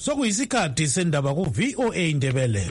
Sokuyisikhathi sendaba ku VOA Indebele.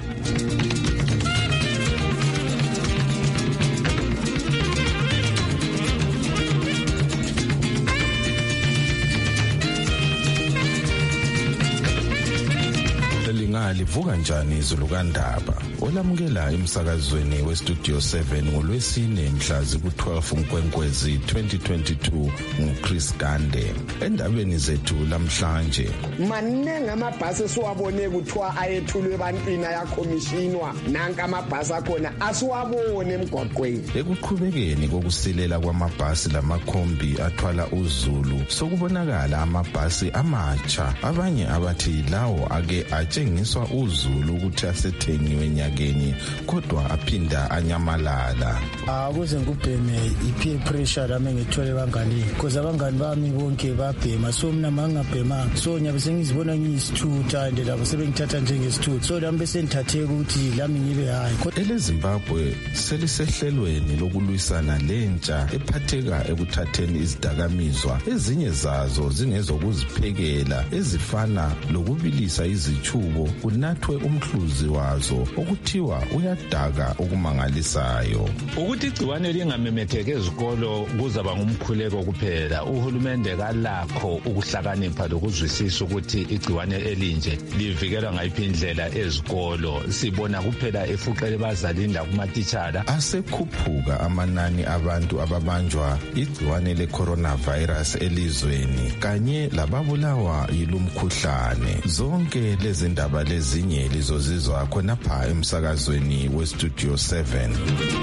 Livuka njani izulu kaNdaba olamukela emsakazweni westudio 7 ngolwesine mhla ku-12 Nkwenkwezi 2022 nguChris Gande. Endabeni zethu lamhlanje, maningi amabhasi esiwabone kuthiwa ayethulwe ebantwini ayakhomishinwa, nanka amabhasi akhona asiwabone emgwaqweni. Ekuqhubekeni kokusilela kwamabhasi lamakhombi athwala uzulu, sokubonakala amabhasi amatsha, abanye abathi lawo ake atshengiswa uzulu ukuthi asethengiwe nyakeni kodwa aphinda anyamalala. Akuze ngubheme i-peer pressure lami ngithole bangani because abangani bami bonke babhema, so mina mangabhema so nyabe sengizibona ngiyisithutha and labo sebengithatha njengesithutha, so lami bese ngithatheka ukuthi lami ngibe hayi. EleZimbabwe selisehlelweni lokulwisana lentsha ephatheka ekuthatheni izidakamizwa, ezinye zazo zingezokuziphekela ezifana lokubilisa izichubo kunathwe umhluzi wazo okuthiwa uyadaka okumangalisayo. Ukuthi igciwane lingamemetheki ezikolo kuzaba ngumkhuleko kuphela. Uhulumende kalakho ukuhlakanipha lokuzwisisa ukuthi igciwane elinje livikelwa ngayiphi indlela ezikolo. Sibona kuphela efuqele bazalini lakumatitshala. Asekhuphuka amanani abantu ababanjwa igciwane le-coronavirus elizweni kanye lababulawa yilumkhuhlane. Zonke lezi ndaba lezinye lizozizwa khonapha emsakazweni westudio 7.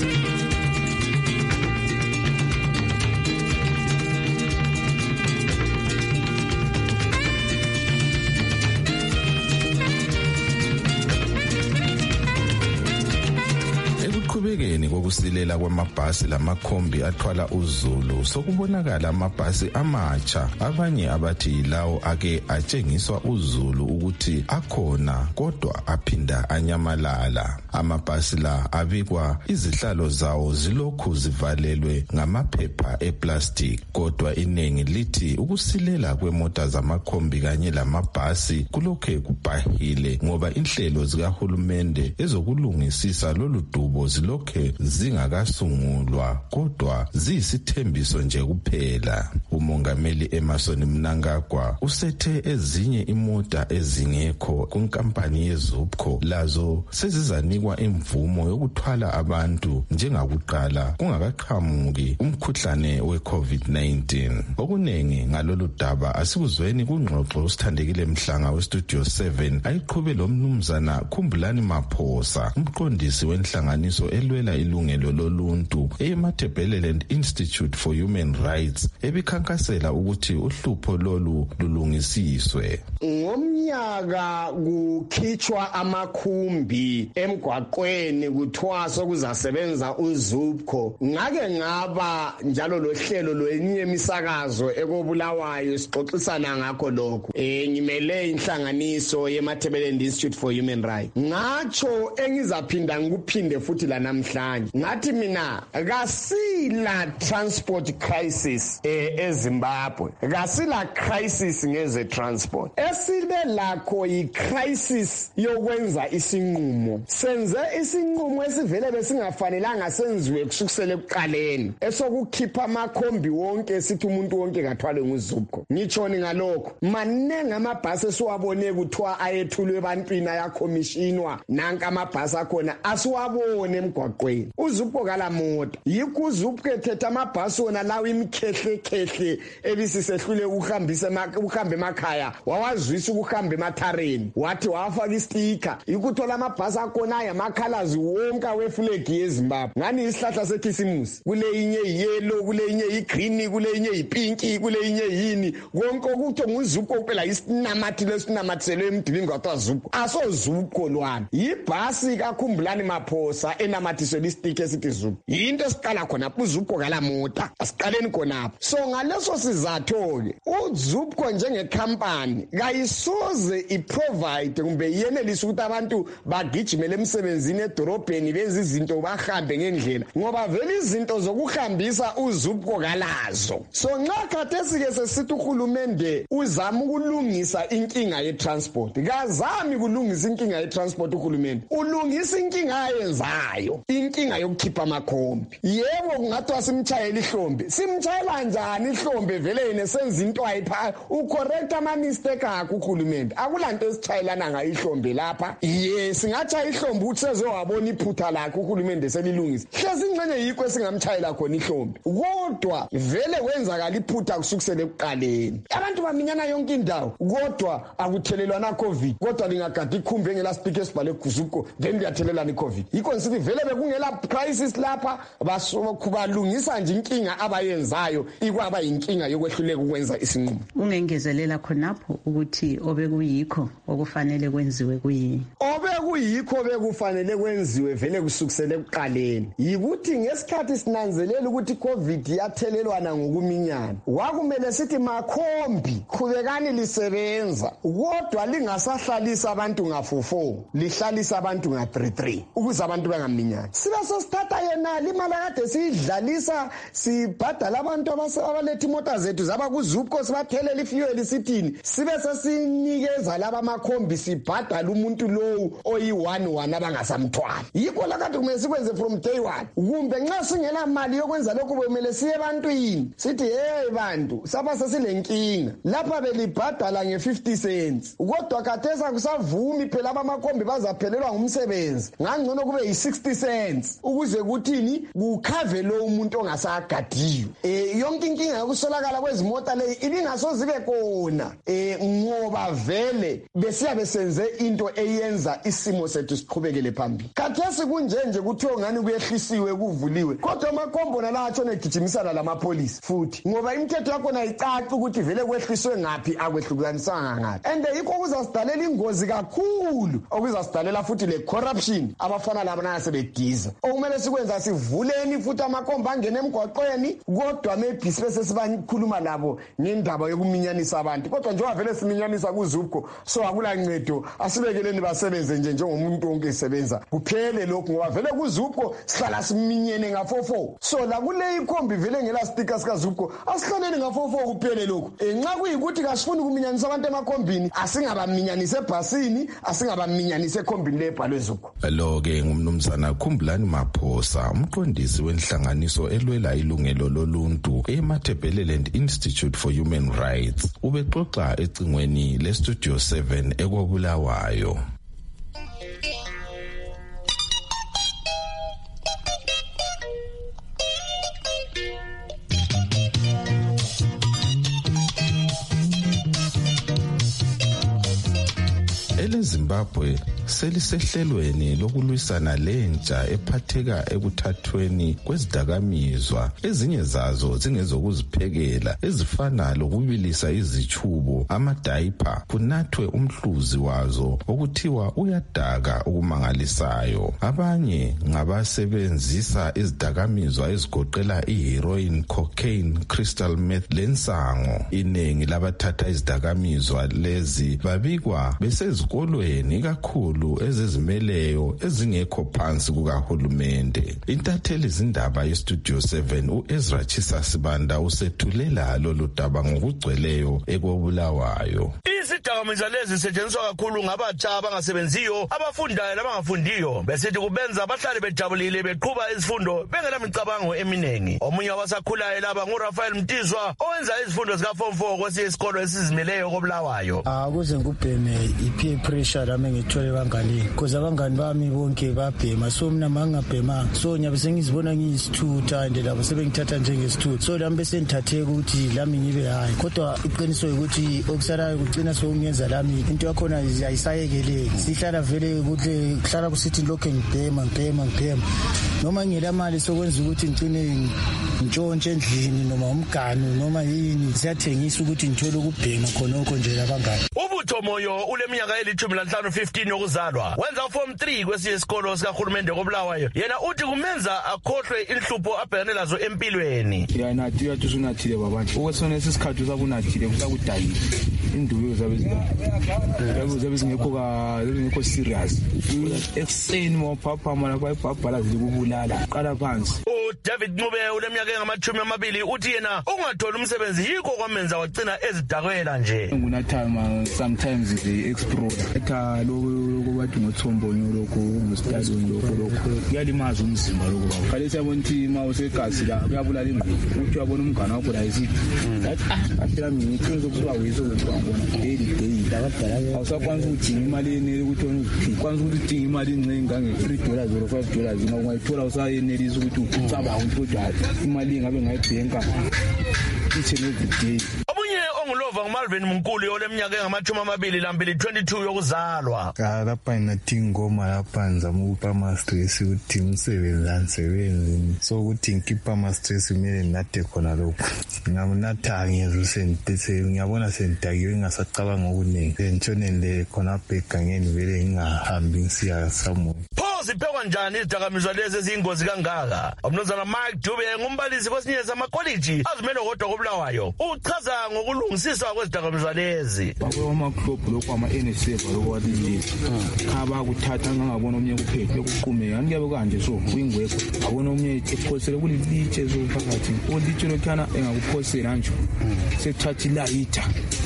Ekuqhubekeni kokusilela kwamabhasi lamakhombi athwala uzulu, sokubonakala amabhasi amatsha, abanye abathi lawo ake atshengiswa uzulu ukuthi akhona kodwa aphinda anyamalala. Amabhasi la abikwa izihlalo zawo zilokhu zivalelwe ngamaphepha eplastic, kodwa iningi lithi ukusilela kwemota zamakhombi kanye lamabhasi kulokhe kubhahile ngoba inhlelo zikahulumende ezokulungisisa lolu dubo zilokhe zingakasungulwa, kodwa ziyisithembiso nje kuphela. Umongameli Emmerson Mnangagwa usethe ezinye imota ezingekho kunkampani yeZupco lazo sezizanikwa imvumo yokuthwala abantu njengakuqala kungakaqhamuki umkhuhlane we-COVID-19. Okunengi ngalolu daba asikuzweni kungxoxo usithandekile Mhlanga westudio 7 ayiqhube lo mnumzana Khumbulani Maphosa, umqondisi wenhlanganiso elwela ilungelo loluntu eMatabeleland Institute for Human Rights ebikhankasela ukuthi uhlupho lolu lulungisiswe. Ngomnyaka kukhitshwa amakhumbi emgwaqweni kuthiwa sokuzasebenza uZupco, ngake ngaba njalo lohlelo lwenye imisakazo ekobulawayo sixoxisana ngakho lokho. Ngimele inhlanganiso yeMatabeleland Institute for Human Rights. Ngatsho engizaphinda ngikuphinde futhi la namhlanje ngathi mina kasila transport crisis eZimbabwe, kasila crisis ngeze transport, esibe lakho yi-crisis yokwenza isinqumo. Senze isinqumo esivele besingafanelanga senziwe kusukela ekuqaleni, esokukhipha amakhombi wonke sithi umuntu wonke kathwale nguZupco. Ngitshoni ngalokho, maningi amabhasi esiwabone kuthiwa ayethulwe ebantwini ayakhomishinwa, nanka amabhasi akhona asiwabone emgwaqweni. uZupco kalamota yikho uZupco ethetha amabhasi wona lawo imikhehle ebisisehlule ukuhamba emakhaya, wawazwisa ukuhamba emathareni, wathi wafaka istika ikuthola amabhasi akhona ayamakhalazi wonke wefulegi yeZimbabwe. Ngani isihlahla sekhisimusi, kule inye yellow, kule inye igreen, kule inye ipinki, kule inye yini, konke ukuthi nguZupco kuphela isinamathi lesinamathiselwe emdibini kwathiwa Zupco. AsoZupco lwana yibhasi kaKhumbulani Maphosa enamathiselwe istika esithi Zupco. Yinto esiqala khona uZupco kalamota, asiqaleni khonapho. So ngaleso sizatho ke uZupco njengekhampani kayisoze ukuze iprovide kumbe yenelise ukuthi abantu bagijimele emsebenzini edorobheni benze izinto bahambe ngendlela ngoba vele izinto zokuhambisa uZupco kalazo. So nxa khathesi ke sesithi uhulumende uzama ukulungisa inkinga ye-transport, kazami kulungisa inkinga ye-transport uhulumende, ulungisa inkinga ayenzayo, inkinga yokukhipha amakhombi. Yebo kungathiwa simtshayela ihlombe, simtshayela njani ihlombe vele yena senza into ayipha ucorrect ama-mistake akho uhulumende. Akulanto esitshayelana ngayo ihlombe lapha. Singatshaya ihlombe ukuthi sezowabona iphutha lakho uhulumende selilungisa. Hlezi ingxenye yikho esingamtshayela khona ihlombe. Kodwa vele kwenzakala iphutha kusukisela ekuqaleni. Abantu baminyana yonke indawo kodwa akuthelelwana COVID. Kodwa lingagada ikhumbi engelaspeak esibhale kuZupco then liyathelelana iCovid. Yikho nsithi vele bekungela crisis lapha balungisa nje inkinga abayenzayo ikwaba inkinga yokwehluleka ukwenza isinqumo. Ungengezelela khonapho ukuthi obekuyikho okufanele kwenziwe kuyini? Obekuyikho bekufanele kwenziwe vele kusukisela ekuqaleni yikuthi ngesikhathi sinanzelela ukuthi iCovid yathelelwana ngokuminyana, wakumele sithi makhombi qhubekani lisebenza kodwa lingasahlalisa abantu nga-4-4, lihlalisa abantu nga-3-3 ukuze abantu bangaminyani. Sibe sesithatha yena imali kade siyidlalisa sibhadala abantu abaletha imota zethu zaba kuZupco sibathelela ifuel sithini, sibe sesinikeza laba amakhombi sibhadala umuntu lowu oyi-1-1 abangasamthwali. Yikho la kade kumele sikwenze from day one. Kumbe nxa singela mali yokwenza lokho kumele siye ebantwini sithi hey bantu saba sesilenkinga lapha belibhadala nge-50 cents kodwa khathesi akusavumi phela abamakhombi bazaphelelwa ngumsebenzi ngangcono kube yi-60 cents ukuze kuthini kukhave lo umuntu ongasagadiyo. Yonke inkinga yokusolakala kwezimota leyi ibingasozibe khona ngoba vele besiyabe senze into eyenza isimo sethu siqhubekele phambili. Khathesi kunjenje kuthiwa ngani kuyehlisiwe kuvuliwe kodwa amakhombo nala atshone gijimisana lamapolisi futhi ngoba imithetho yakhona icaca ukuthi vele kwehliswe ngaphi akwehlukanisanga ngaphi. And yikho kuzasidalela ingozi kakhulu okuzasidalela futhi le corruption abafana laba nasebediza. Okumele sikwenza sivuleni futhi amakhombo angene emgwaqweni kodwa maybe sibe sesibakhuluma labo ngendaba yokuminyanisa abantu kodwa njengoba vele siminyanisa kuZupco so akulancedo asibekeleni basebenze nje njengomuntu wonke esebenza kuphele lokho ngoba vele kuZupco sihlala siminyene nga-4-4. So la kule ikhombi vele ngela sticker sikaZupco asihlaleni nga-4-4 kuphele lokho. Nxa kuyikuthi kasifuni kuminyanisa abantu emakhombini asingabaminyanisa ebhasini asingabaminyanisa ekhombini lebhalwe Zupco. Lo ke ngumnumzana Khumbulani Maphosa, umqondisi wenhlanganiso elwela ilungelo loluntu eMatabeleland Institute for Human Rights, ubexoxa ecingweni leStudio 7 eKobulawayo. EZimbabwe selisehlelweni lokulwisana lentsha ephatheka ekuthathweni kwezidakamizwa, ezinye zazo zingezokuziphekela ezifana lokubilisa izichubo, amadayipa, kunathwe umhluzi wazo okuthiwa uyadaka okumangalisayo. Abanye ngabasebenzisa izidakamizwa ezigoqela iheroin, cocaine, crystal meth lensango. Iningi labathatha izidakamizwa lezi babikwa besezikolweni kakhulu ezizimeleyo ezingekho phansi kukahulumende. Intatheli zindaba yeStudio 7 uEzra Chisasibanda usethulela lolu daba ngokugcweleyo eKobulawayo. Izidakamizwa lezi zisetshenziswa kakhulu ngabatsha abangasebenziyo, abafundayo labangafundiyo, besithi kubenza bahlale bejabulile beqhuba izifundo bengelamicabango eminengi. Omunye wabasakhulayo laba nguRafael Mtizwa owenza izifundo zika-Form 4 kwesiye isikolo esizimeleyo koBulawayo. Akuze ngubheme i-peer pressure lami ngithole bangani because abangani bami bonke babhema, so mina mangabhema so nyabe sengizibona ngiyisithutha and labo sebengithatha njengesithutha, so lami bese ngithatheka ukuthi lami ngibe hayi. Kodwa iqiniso ukuthi okusalayo kugcina sokungenza lami into yakhona ayisayekeleki, sihlala vele kuhle kuhlala kusithi lokho ngibhema noma ngela mali sokwenza ukuthi ngicine ntshontshe endlini noma umganu noma yini siyathengisa ukuthi ngithole ukubhema khonokho nje labangani. Ubutho Moyo uleminyaka eli-15 15 yokuzalwa, wenza uForm 3 kwesiye isikolo sikahulumende koBulawayo. Yena uthi kumenza akhohlwe inhlupho abhekane lazo empilweni. Nathi uyathi usunathile babanje okwesona isikhathi usakunathile kusakudayile induku zabe zingekho serious ekseni mawuphaphama lapha ibhabhala zikubulala qala phansi. David Ncube uleminyaka engama-20 uthi yena ungatholi umsebenzi yikho kwamenza wagcina ezidakwela nje. Ngunatime sometimes the explore etha lokho bathi ngothombo lokho ngostadium lokho kuyalimaza umzimba lokho baba. Kale siyabona ukuthi ma usegazi la kuyabulala imvelo. Uthi uyabona umngane wakho la isithi aphela mina iqiniso kusuka wiso ngibona daily awusakwanisa ukudinga imali enele ukuthi ukwanisa ukuthi udinga imali engange $3 or $5 noma ungayithola usayenelisa ukuthi ucabanga ukuthi imali ngabe ngayibhenka each and every day. Ngulova nguMalvin Mnkulu oleminyaka engama-22 22 yokuzalwa. Lapha nginathi ingoma lapha ngizama ukupha ama-stress ukuthi umsebenzi so ukuthi ngikhipha ama-stress kumele nginathe khona lokhu nginatha ngiyabona sengidakiwe ngingasacabanga okuningi ngitshonele khonapha egangeni vele ngingahambi ngisiya somewhere. Ziphekwa njani izidakamizwa lezi eziyingozi kangaka? Umnumzana Mike Dube ngumbalisi kwesinye samakoliji azimele kodwa koBulawayo uchaza ngokulungisiswa kwezidakamizwa lezi. Bakwamaklobu lokho ama-NSF lokho watilisa abakuthatha ngangabona omnye kuphethe kuqhumeka ngiyabe kanje so kuyingwekho abona omnye ephosele kulilitshe phakathi ulitshe lokhana engakuphosela nje sethatha ilayitha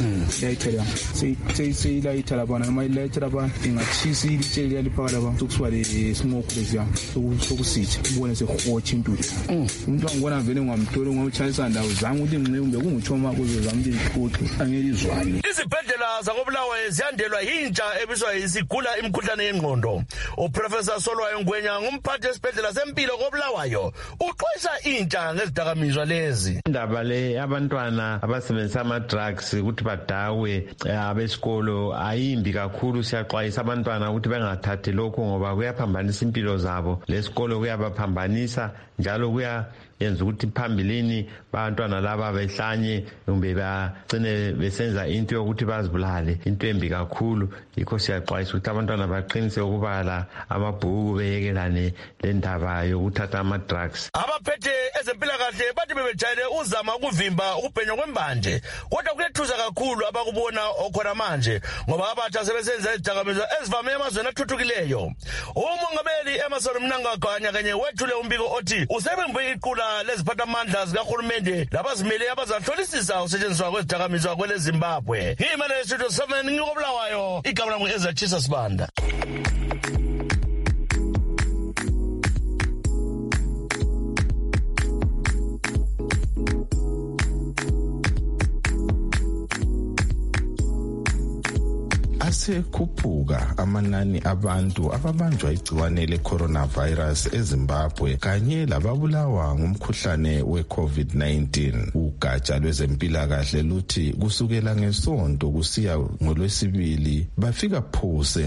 la seyilayitha lapha noma ilayitha lapha ingachisa ilitshe liyaliphaka lapha sokuswale smoke lesiya sokusitha ubone sehotsha intuli umuntu angibona vele ngamthola ngomchayisa ndawo zami ukuthi ngicembe kunguthoma kuzozama ukuthi angelizwane. Izibhedlela zakoBulawayo ziyandelwa yintsha ebiswa isigula imikhuhlane yengqondo. Uprofessor Solwayo Ngwenya ngumphathi wesibhedlela sempilo koBulawayo uxwayisa intsha ngezidakamizwa lezi. Indaba le abantwana abasebenzisa ama-drugs ukuthi badawe abesikolo ayimbi kakhulu. Siyaxwayisa abantwana ukuthi bengathathi lokho ngoba kuyaphambanisa impilo zabo. Lesikolo kuyabaphambanisa njalo yenza ukuthi phambilini abantwana laba behlanye kumbe bagcine besenza into yokuthi bazibulale, into embi kakhulu. Yikho siyaxwayisa ukuthi abantwana baqinise ukubala amabhuku beyekelane le ndaba yokuthatha ama-drugs. Abaphethe ezempilakahle bathi bebejayele uzama ukuvimba ukubhenywa kwembanje, kodwa kuyethusa kakhulu abakubona okhona manje ngoba abatsha sebesenza izidakamizwa ezivame emazweni athuthukileyo. Umongameli Emmerson Mnangagwa kanye wethule umbiko othi usebembe iqula leziphathamandla zikahulumende labazimele abazahlolisisa usetshenziswa kwezidakamizwa kwele Zimbabwe. Ngimele Studio 7 ngikoBulawayo, igama lami Ezachisa Sibanda. Asekhuphuka amanani abantu ababanjwa igciwane le-coronavirus eZimbabwe kanye lababulawa ngumkhuhlane we-COVID-19. Ugatsha lwezempilakahle luthi kusukela ngeSonto kusiya ngoLwesibili bafika phose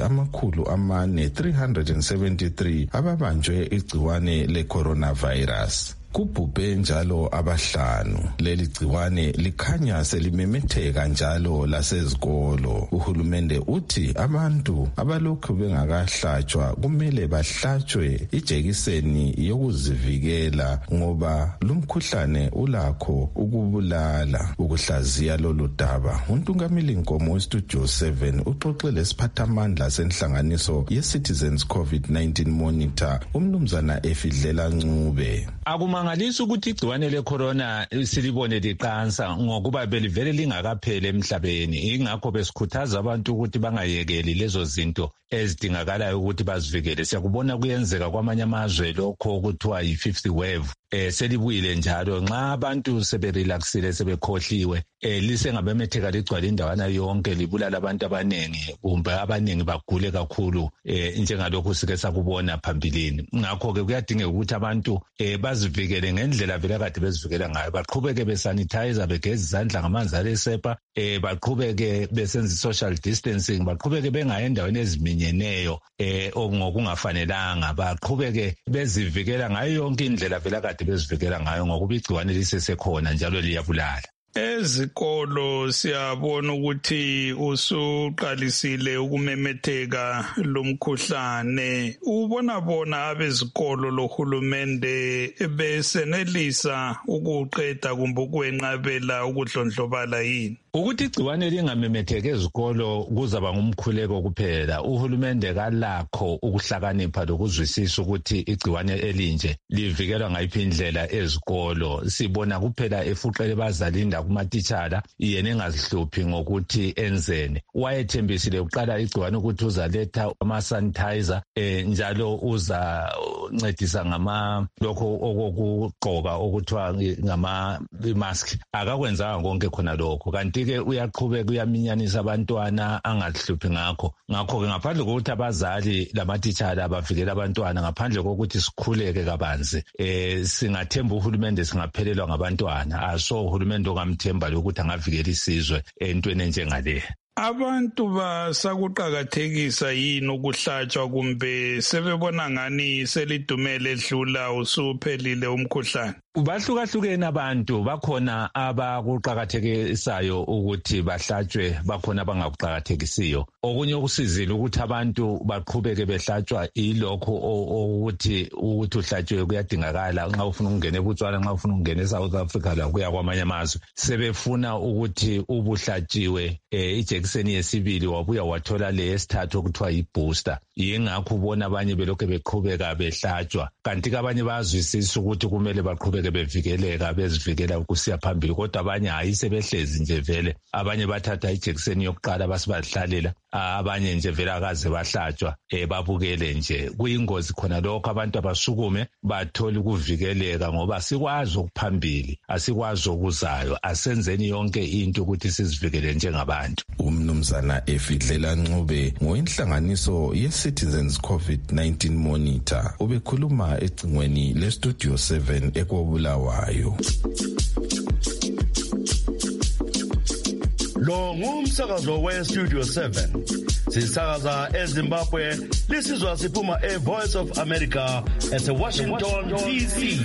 473 ababanjwe igciwane le-coronavirus. Kubhubhe njalo abahlanu. Leli gciwane likhanya selimemetheka njalo lasezikolo. Uhulumende uthi abantu abalokhu bengakahlatshwa kumele bahlatshwe ijekiseni yokuzivikela ngoba lumkhuhlane ulakho ukubulala. Ukuhlaziya lolu daba uNtungamili Nkomo weStudio 7 uxoxe lesiphathamandla senhlanganiso ye-Citizens COVID-19 Monitor umnumzana Efidlela Ncube. Akumangalisa ukuthi igciwane lecorona silibone liqansa ngokuba belivele lingakapheli emhlabeni. Ingakho besikhuthaza abantu ukuthi bangayekeli lezo zinto ezidingakalayo ukuthi bazivikele. Siyakubona kuyenzeka kwamanye amazwe lokho okuthiwa yi-50th wave. Selibuyile njalo nxa abantu seberelaxile sebekhohliwe lisengabemetheka ligcwala indawana yonke libulala abantu abanengi kumbe abanengi bagule kakhulu njengalokho sike sakubona phambilini. Ngakho-ke kuyadingeka ukuthi abantu bazivikele ngendlela vele kade bezivikela ngayo. Baqhubeke besanitizer begeza izandla ngamanzi alesepa, baqhubeke besenza social distancing, baqhubeke bengayi endaweni eziminyeneyo ngokungafanelanga, baqhubeke bezivikela ngayo yonke indlela vele kade bezivikela ngayo ngokuba igciwane lisesekhona njalo liyabulala. Ezikolo siyabona ukuthi usuqalisile ukumemetheka lomkhuhlane. Ubona abezikolo lohulumende besenelisa ukuqeda kumbe ukwenqabela ukudlondlobala yini? ukuthi igciwane lingamemetheki ezikolo kuzaba ngumkhuleko kuphela. Uhulumende kalakho ukuhlakanipha lokuzwisisa ukuthi igciwane elinje livikelwa ngayiphi indlela ezikolo. Sibona kuphela efuqele bazalinda kumatitshala yena engazihluphi ngokuthi enzene. Wayethembisile uqala igciwane ukuthi uzaletha ama-sanitizer njalo uzancedisa lokho okokugqoka okuthiwa ngama-mask. Akakwenzanga konke khona lokho, kanti-ke uyaqhubeka uyaminyanisa abantwana angazihluphi ngakho-ke ngaphandle kokuthi abazali lamatitshala bavikele abantwana, ngaphandle kokuthi sikhuleke kabanzi singathemba uhulumende singaphelelwa ngabantwana. Aso uhulumende ongamthemba lokuthi angavikela isizwe entweni enjengale. Abantu basakuqakathekisa yini ukuhlatshwa kumbe sebebona ngani selidumele edlula usuphelile umkhuhlane? Bahlukahlukene abantu, bakhona abakuqakathekisayo ukuthi bahlatshwe, bakhona abangakuqakathekisiyo. Okunye okusizile ukuthi abantu baqhubeke behlatshwa ilokho ukuthi uhlatshwe kuyadingakala. Nxa ufuna ukungena eBotswana, nxa ufuna ukungena eSouth Africa la kuya kwamanye amazwe, sebefuna ukuthi ubuhlatshiwe ijekiseni yesibili wabuya wathola le yesithathu okuthiwa yi-booster. Yingakho ubona abanye belokhu beqhubeka behlatshwa, kanti abanye bayazwisisa ukuthi kumele baqhubeke bevikeleka bezivikela kusiya phambili, kodwa abanye hayi sebehlezi nje vele. Abanye bathatha ijekiseni yokuqala basibadlalela, abanye nje vele akaze bahlatshwa babukele nje. Kuyingozi khona lokho, abantu abasukume bathole ukuvikeleka ngoba sikwazi okuphambili, asikwazi okuzayo. Asenzeni yonke into ukuthi sizivikele njengabantu. Umnumzana Efidlela Ncube ngoyinhlanganiso ye-Citizens COVID-19 Monitor ubekhuluma ecingweni le-Studio 7 eKobulawayo. Lo ngumsakazo we-Studio 7. Sisakaza eZimbabwe, lisizwa siphuma e-Voice of America ese-Washington DC.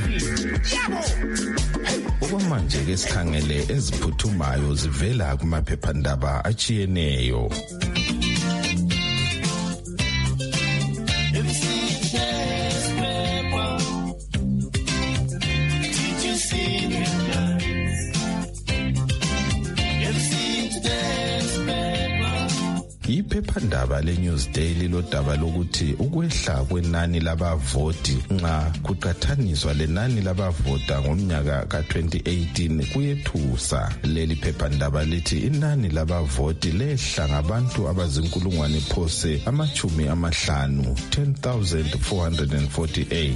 Okwamanje-ke sikhangele eziphuthumayo zivela kumaphephandaba achiyeneyo. Iphephandaba leNewsday lilodaba lokuthi ukwehla kwenani labavoti nxa kuqathaniswa lenani labavota ngomnyaka ka-2018 kuyethusa. Leli phephandaba lithi inani labavoti lehla ngabantu abazinkulungwane phose 10,448.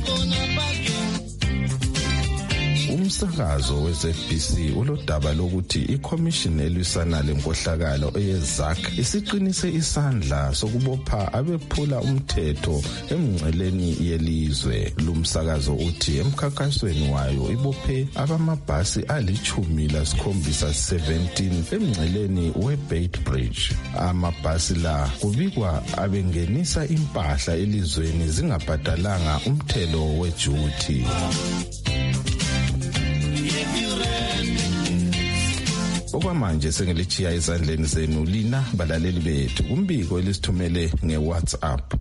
Umsakazo we-ZBC ulodaba lokuthi iCommission elwisana lenkohlakalo eyeZAC isiqinise isandla sokubopha abephula umthetho emngceleni yelizwe. Lumsakazo uthi emkhankasweni wayo ibophe abamabhasi ali-17 emngceleni weBeitbridge. Amabhasi la kubikwa abengenisa impahla elizweni zingabhadalanga umthelo wejuthi. Okwamanje sengilichiya ezandleni zenu lina balaleli bethu umbiko elisithumele ngeWhatsApp.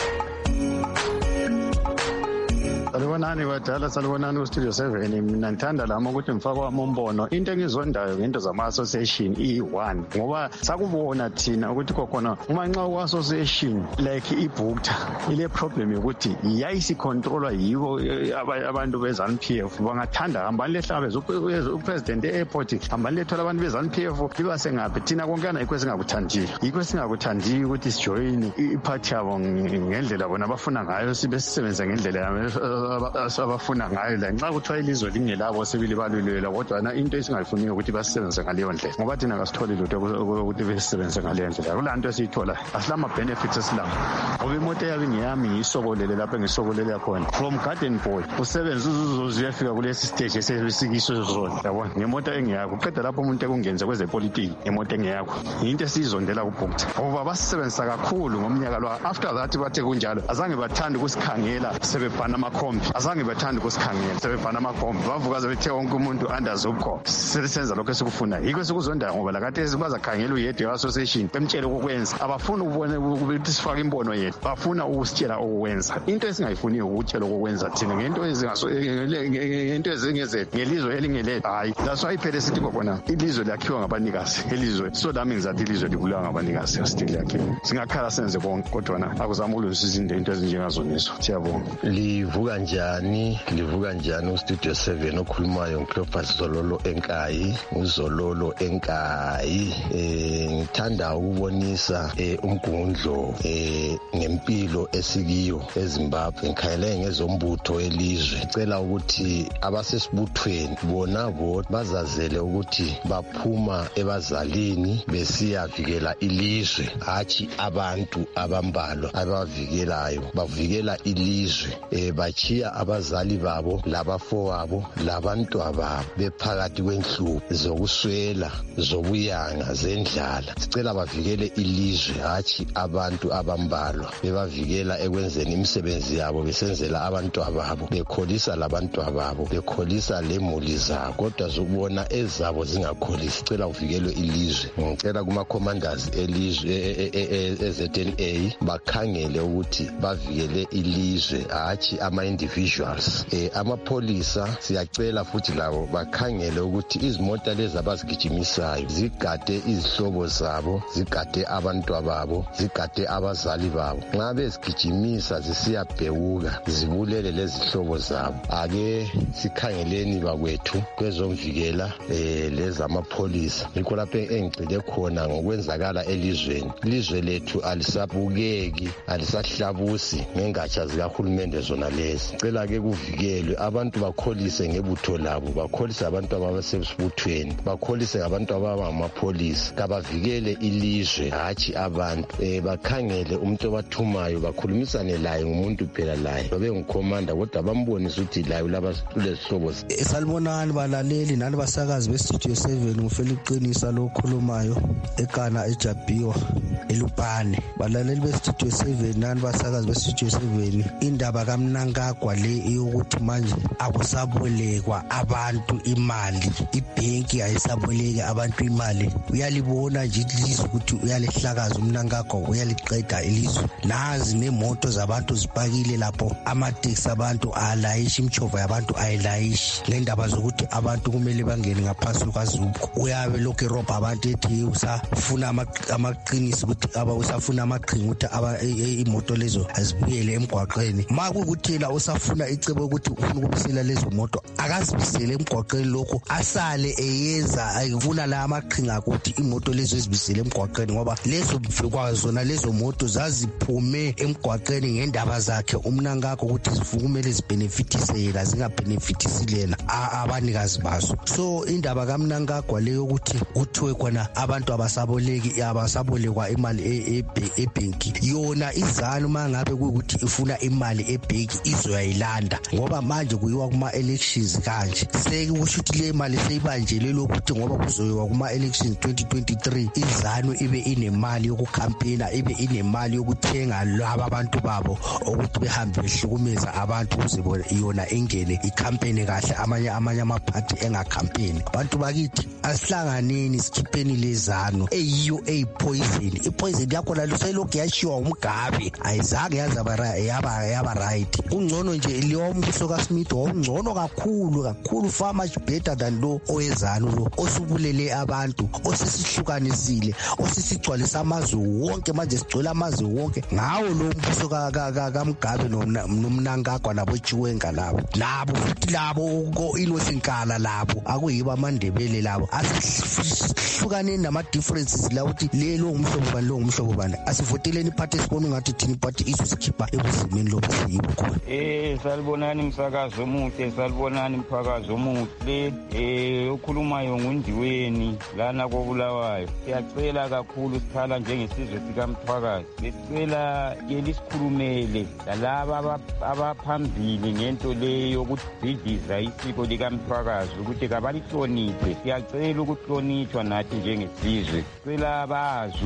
Salibonani badala, salibonani kuStudio 7. Mina ngithanda lama ukuthi ngifake wami umbono. Into engizondayo ngento zama-association i-1 ngoba sakubona thina ukuthi kokhona uma nxa ku-association like i-Bukta ile problem yokuthi yayisicontrolwa yibo abantu be-ZANU-PF. Bangathanda hambani lehlabe upresident e-airport, hambani lethola abantu be-ZANU-PF libase ngaphi. Thina konkana yikho esingakuthandiyo ukuthi sijoyine iphathi yabo ngendlela bona abafuna ngayo, sibe sisebenza ngendlela yabo abafuna ngayo. La nxa kuthiwa ilizwe lingelabo sebilibalulelo, kodwa into esingayifuniyo ukuthi basisebenze ngaleyo ndlela, ngoba thina kasitholi lutho ukuthi besisebenze ngaleyo ndlela. Kulaa nto esiyithola asilama-benefits esilawo, ngoba imoto yabe ngeyami ngiyisokolele lapho engisokolele khona from Garden Boy usebenze uzuyafika kulesi stage esesikiso zona, yabona, ngemoto engeyakho. Uqeda lapho umuntu ekungenze kwezepolitiki ngemoto engeyakho. Yinto esiyizondela kuBhukta ngoba basisebenzisa kakhulu ngomnyaka lo. After that bathe kunjalo azange bathanda ukusikhangela, sebebhana amakhono amagombi azange bathanda ukusikhangela sebefana amagombi bavuka sebethe wonke umuntu under Zupco selisenza lokho esikufunayo yikho sikuzondayo ngoba lakade bazakhangela uyede association bemtshele ukwenza abafuna ukubona ukuthi sifake imbono yethu bafuna ukusitshela ukwenza into esingayifuniyo ukutshela ukwenza thina ngento ezingezethu ngelizwe elingelethu hayi that's why iphele sithi khona ilizwe lakhiwa ngabanikazi ilizwe so that means that ilizwe libulawa ngabanikazi still yakhiwa singakhala senze konke kodwa akuzama ulungisa into ezinjengazoniso siyabonga. Livuka njani uStudio 7 okhulumayo uCleophas Zololo Enkayi uzololo Enkayi ngithanda ukubonisa umgundlo ngempilo esikiyo eZimbabwe ngikhayele ngezombutho elizwe cela ukuthi abasesibuthweni bona bazazele ukuthi baphuma ebazalini besiyavikela ilizwe hathi abantu abambalwa abavikelayo bavikela ilizwe bachiya abazali babo labafowabo labantwababo bephakathi kwenhlupho zokuswela zobuyanga zendlala sicela bavikele ilizwe hathi abantu abambalwa bebavikela ekwenzeni imisebenzi yabo besenzela abantwababo bekholisa labantwababo bekholisa lemuli zabo kodwa zokubona ezabo zingakholisi sicela uvikelwe ilizwe ngicela kuma commanders elizwe eZNA bakhangele ukuthi bavikele ilizwe hathi ama individuals amapolisa siyacela futhi labo bakhangele ukuthi izimota lezi abazigijimisayo zigade izihlobo zabo zigade abantwababo zigade abazali babo nxa bezigijimisa zisiyabhewuka zibulele lezi zihlobo zabo ake sikhangeleni bakwethu kwezomvikela lezi amapolisa yikho lapho engicile khona ngokwenzakala elizweni ilizwe lethu alisabukeki alisahlabusi ngengatsha zikahulumende zona lezi cela ke kuvikelwe abantu bakholise ngebutho labo bakholise abantu abasesibuthweni bakholise abantu abangamapolisa kabavikele ilizwe hathi abantu bakhangele umuntu obathumayo bakhulumisane laye ngumuntu phela laye babe ngukhomanda kodwa bambonise ukuthi laye kulezihlobo salibonani balaleli nani basakazi beStudio 7 ngufela iqinisa lokhulumayo ekana eJabiwa eLupane balaleli beStudio 7 nani basakazi beStudio 7 indaba kaMnangagwa le yokuthi manje akusabolekwa abantu imali ibhenki ayisaboleke abantu imali uyalibona nje ilizwe ukuthi uyalehlakaza uMnangagwa uyaliqeda ilizwe nazi nemoto zabantu zipakile lapho amateksi abantu alayishi imchova yabantu ayilayishi ngendaba zokuthi abantu kumele bangene ngaphansi kwaZupco uyabe lokho eroba abantu ethi usafuna amaqinisi ukuthi usafuna amaqhinga ukuthi imoto lezo azibuyele emgwaqweni makukuthela usafuna icebo ukuthi ufuna ukubisela lezo moto akazibisele emgwaqweni lokho asale eyenza ayifuna la amaqhinga ukuthi imoto lezo ezibisele emgwaqweni ngoba lezo kwazo lezo moto zaziphume emgwaqweni ngendaba zakhe uMnangagwa ukuthi kumele zibenefitise yena zingabenefitisi lena abanikazi bazo so indaba kaMnangagwa leyo ukuthi kuthiwe khona abantu abasabolekwa imali ebhenki yona izalo mangabe ukuthi ifuna imali ebhenki izoyayilanda ngoba manje kuyiwa kuma elections kanje sekusho ukuthi le mali seyibanjelwe lokuthi ngoba kuzoyiwa kuma elections 2023 izano ibe inemali yokucampaigna ibe inemali yokuthenga laba abantu babo ukuthi behambe behlukumeza abantu ukuze yona ingene icampaign kahle amanye amaphathi engacampaign abantu bakithi asihlanganeni sikhipheni lezano eyiyo ipoison yakho la luselokhu yashiwa umgabe ayizange yaba right kungcono nje leyo mbuso kaSmith ongcono kakhulu far much better than lo owezano lo osubulele abantu osisihlukanisile osisigcwalisa amazwe wonke manje sigcwele amazwe wonke ngawo lo mbuso kaMgabe noMnangagwa nabo Chiwenga labo futhi labo innocentala labo akuyiba amandebele labo asihlukaneni nama differences la ukuthi lelo umhlobo bani asivoteleni iphathi esibona ngathi thina iphathi izosikhipha ebuzimeni lobusiyibo khona salibonani umsakazo omuhle salibonani umphakazo omuhle okhulumayo nguNdiweni lana koBulawayo siyacela kakhulu sikhala njengesizwe sikaMthwakazi besicela yelisikhulumele lalaba abaphambili ngento leyo ukubhidiza isiko likaMthwakazi ukuthi kabalihloniphe siyacela ukuhlonishwa nathi njengesizwe sicela bazi ukuthi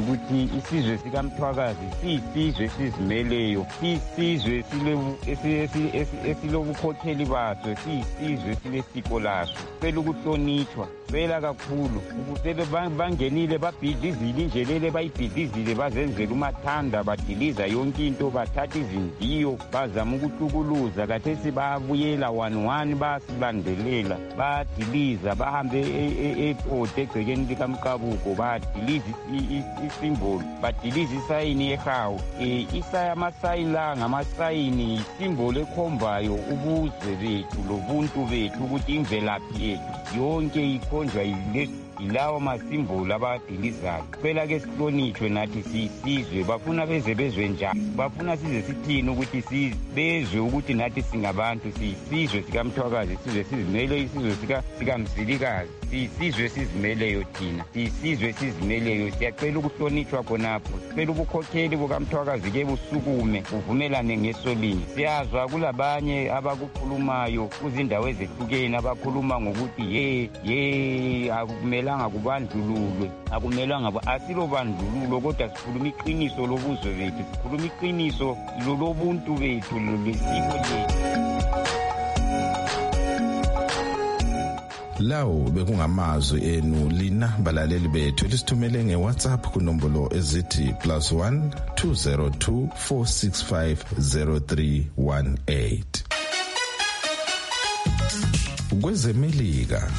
isizwe sikaMthwakazi siyisizwe esizimeleyo, siyisizwe esilobukhokheli baso, siyisizwe silesiko laso. Sicela ukuhlonitshwa, sicela kakhulu ukuthi bangenile babhidlizile indlela bayibhidlizile bazenzela umathanda, badiliza yonke into, bathatha izindiyo bazama ukuhlukuluza. Kathesi bayabuyela 1-1 basilandelela, bayadiliza bahambe e-airport egcekeni likaMkabuko badiliza isimbolo, badiliza isayini ehawu. Amasayini la ngamasayini isimbolo ekhombayo ubuzwe bethu lobuntu bethu, ukuthi imvelaphi yethu yonke ikhonjwa yilawo masimbolo abadilizayo. Phela ke sihlonitshwe nathi siyisizwe, bafuna bezwe njani, bafuna size sithini ukuthi bezwe ukuthi nathi singabantu, siyisizwe sikaMthwakazi, isizwe sizimeleyo, isizwe sikaMzilikazi, siyisizwe sizimeleyo thina, siyisizwe sizimeleyo. Siyacela ukuhlonitshwa khonapho, sicela ubukhokheli bukaMthwakazi ke busukume buvumelane ngesolinye. Siyazwa kulabanye abakukhulumayo kuzindawo ezehlukene abakhuluma ngokuthi akumelanga kubandlululwe, akumelanga asilobandlululo, kodwa sikhuluma iqiniso lobuzwe bethu, sikhuluma iqiniso lobuntu bethu lesiko lethu. Lawo bekungamazwi enu lina balaleli bethu lisithumele ngeWhatsApp kunombolo ezithi +1 202 465 0318. Kwezemelika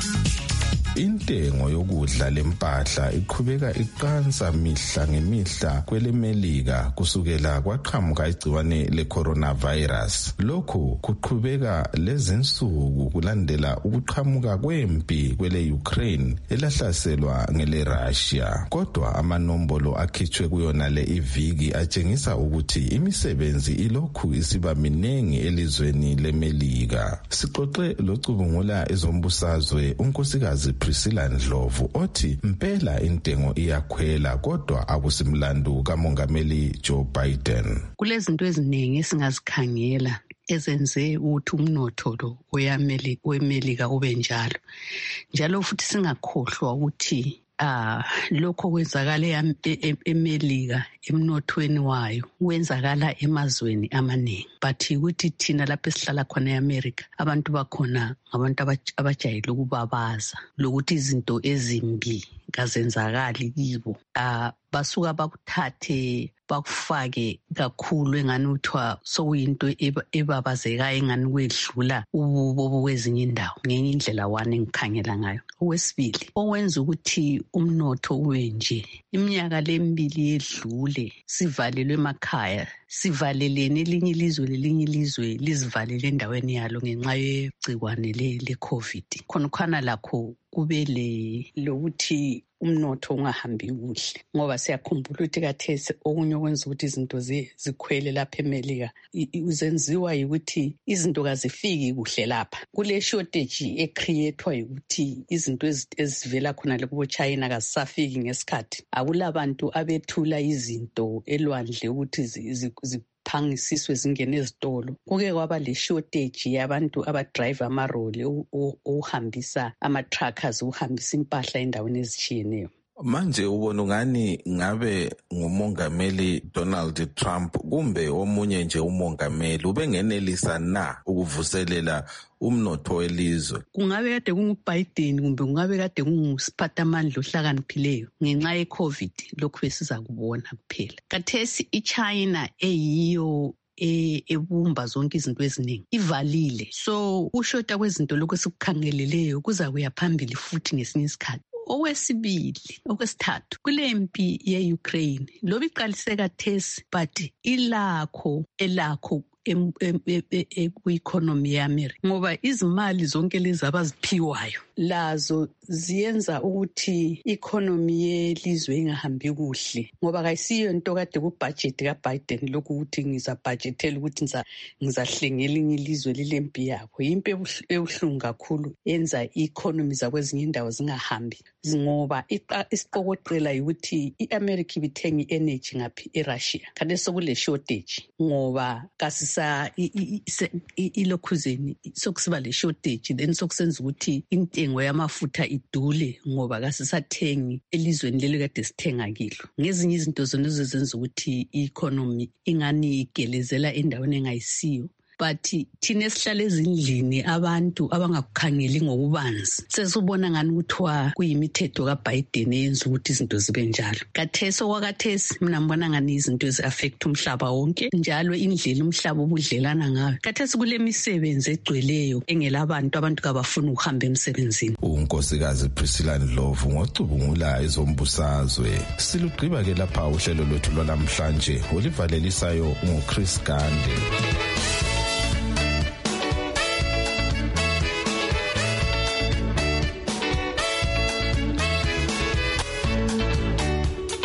intengo yokudla lempahla iqhubeka iqansa mihla ngemihla kwelemelika kusukela kwaqhamuka igciwane le-coronavirus. Lokhu kuqhubeka lezinsuku kulandela ukuqhamuka kwempi kwele-Ukraine elahlaselwa ngele-Russia. Kodwa amanombolo akhitshwe kuyona le iviki atshengisa ukuthi imisebenzi ilokhu isiba minengi elizweni lemelika. Sixoxe locubungula ezombusazwe unkosikazi Priscilla Ndlovu othi impela intengo iyakhwela kodwa akusimlandu kamongameli Joe Biden. Kulezinto eziningi esingazikhangela ezenze ukuthi umnotho lo wemelika ube njalo futhi singakhohlwa ukuthi lokho kwenzakala eMelika emnothweni wayo wenzakala emazweni amaningi, but ukuthi thina lapho esihlala khona eAmerica abantu bakhona ngabantu abajayele ukubabaza lokuthi izinto ezimbi kazenzakali kibo. Basuka bakuthathe bakufake kakhulu engani uthiwa sokuyinto ebabazekayo engani kwedlula ububo kwezinye indawo. Ngenye indlela wane engikhangela ngayo. Okwesibili owenza ukuthi umnotho ube nje, iminyaka lemibili yedlule sivalelwe emakhaya, sivalelene elinye ilizwe lizivalele endaweni yalo ngenxa yegcikwane le-COVID. Khona lakho kube lokuthi umnotho ungahambi kuhle, ngoba siyakhumbula ukuthi kathesi okunye okwenza ukuthi izinto zikhwele lapha eMelika uzenziwa ukuthi izinto kazifiki kuhle lapha. Kule shortage ecreatewa ukuthi izinto ezivela khona kubo China kazisafiki ngesikhathi. Akulabantu abethula izinto elwandle ukuthi phangisiswe zingene ezitolo. Kuke kwaba le shortage yabantu abadrive amaroli uhambisa ama-truckers uhambisa impahla endaweni ezitshiyeneyo. Manje ubona ngani ngabe ngumongameli Donald Trump kumbe omunye nje umongameli ubengenelisa na ukuvuselela umnotho welizwe? Kungabe kade kunguBiden kumbe kungabe kade kungusiphathamandla ohlakaniphileyo ngenxa ye-COVID, lokhu besiza kubona kuphela. Kathesi iChina eyiyo ebumba zonke izinto eziningi ivalile, so ushota kwezinto lokho sikukhangeleleyo kuza kuya phambili futhi ngesinye isikhathi. Okwesithathu kule mpi ye-Ukraine loba iqalise kathesi but elakho ku-economy ye-America, ngoba izimali zonke lezi abaziphiwayo lazo ziyenza ukuthi economy yelizwe ingahambi kuhle, ngoba kayisiyo into kade ku-budget ka-Biden lokhu ukuthi ngizabudgetela ukuthi ngizahlengela elinye ilizwe lilempi yabo. Yimpi ebuhlungu kakhulu yenza i-economy zakwezinye indawo zingahambi, ngoba isiqokoqela ukuthi i-America ibithenga i-energy ngaphi eRussia, kade sokule shortage ngoba ilokhuzeni sokusiba le shortage then sokusenza ukuthi intengo yamafutha idule ngoba kasisathengi elizweni leli kade sithenga kilo. Ngezinye izinto zona ezenza ukuthi i-economy ingani igelezela endaweni engayisiyo. But thina esihlala ezindlini abantu abangakukhangeli ngokubanzi sesubona ngani kuthiwa kuyimithetho kaBiden eyenza ukuthi izinto zibe njalo. Kathesi mina ngibona ngani izinto ezi-affect umhlaba wonke njalo indlela umhlaba obudlelana ngayo. Kathesi kule misebenzi egcweleyo engela abantu kabafuna ukuhamba emsebenzini. uNkosikazi Priscilla Ndlovu ngocubungula ezombusazwe. Silugqiba ke lapha uhlelo lwethu lwanamhlanje olivalelisayo nguChris Gande.